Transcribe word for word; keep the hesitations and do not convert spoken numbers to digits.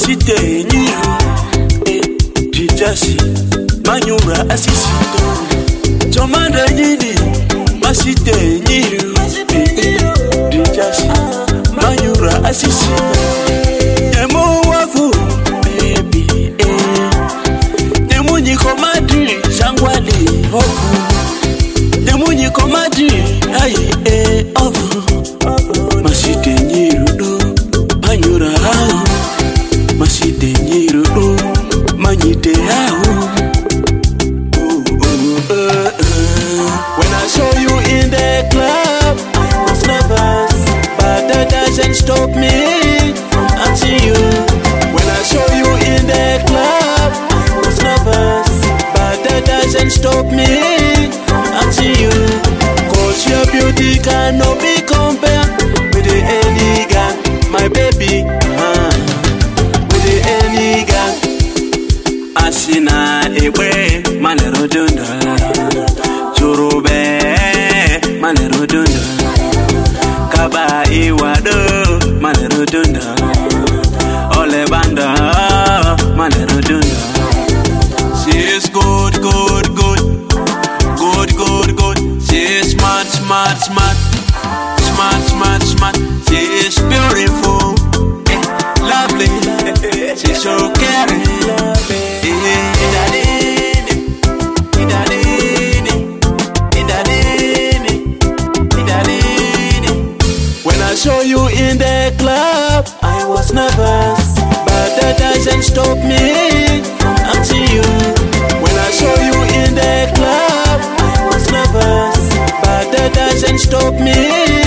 Masite Nyiru, Jijasi, Manyura Asisito, Tomanda Nini, Masite Nyiru, Jijasi, Manyura Asisito, Nemo Wafu, baby, eh, Nemo Nikomadri, Shangwali, Hofu, Nemo Nikomadri, Aye, eh, Hofu, Masite Nyiru, Manyura, Masite Nyiru, Manyite Ahu. When I saw you in the club, I was nervous, but that doesn't stop me from asking you. When I saw you in the club, I was nervous, but that doesn't stop me from asking you. Cause your beauty cannot be compared with the any gang, my baby. Uh, with the any gang. Asina ewe manero dunda, churube manero dunda, kaba iwado manero dunda, ole banda manero dunda. She is good, good, good, good, good, good. She is smart, smart, smart, smart, smart, smart. She is beautiful, eh, lovely. She's so caring. When I saw you in the club, I was nervous, but that doesn't stop me from asking you. When I saw you in the club, I was nervous, but that doesn't stop me